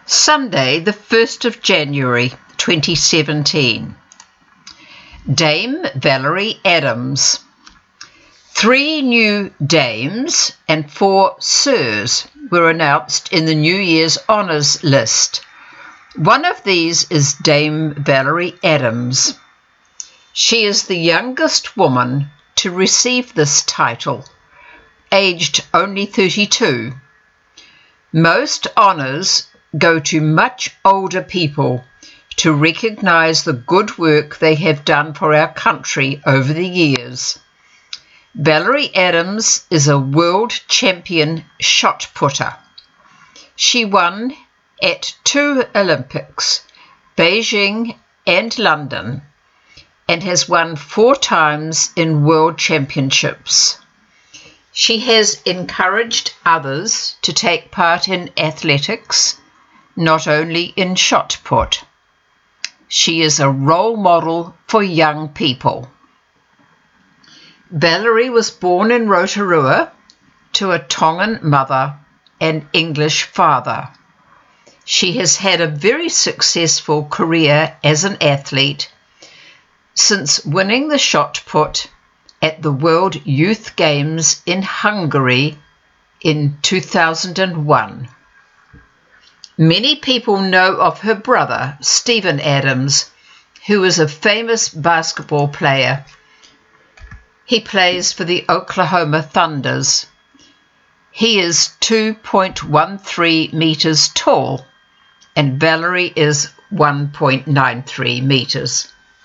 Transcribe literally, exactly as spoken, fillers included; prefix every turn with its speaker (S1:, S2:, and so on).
S1: Sunday, the first of January twenty seventeen. Dame Valerie Adams. Three new dames and four sirs were announced in the New Year's Honours list. One of these is Dame Valerie Adams. She is the youngest woman to receive this title, aged only thirty-two. Most honours go to much older people to recognise the good work they have done for our country over the years. Valerie Adams is a world champion shot putter. She won at two Olympics, Beijing and London, and has won four times in world championships. She has encouraged others to take part in athletics, not only in shot put. She is a role model for young people. Valerie was born in Rotorua to a Tongan mother and English father. She has had a very successful career as an athlete since winning the shot put at the World Youth Games in Hungary in two thousand one. Many people know of her brother, Steven Adams, who is a famous basketball player. He plays for the Oklahoma Thunders. He is two point one three meters tall, and Valerie is one point nine three meters.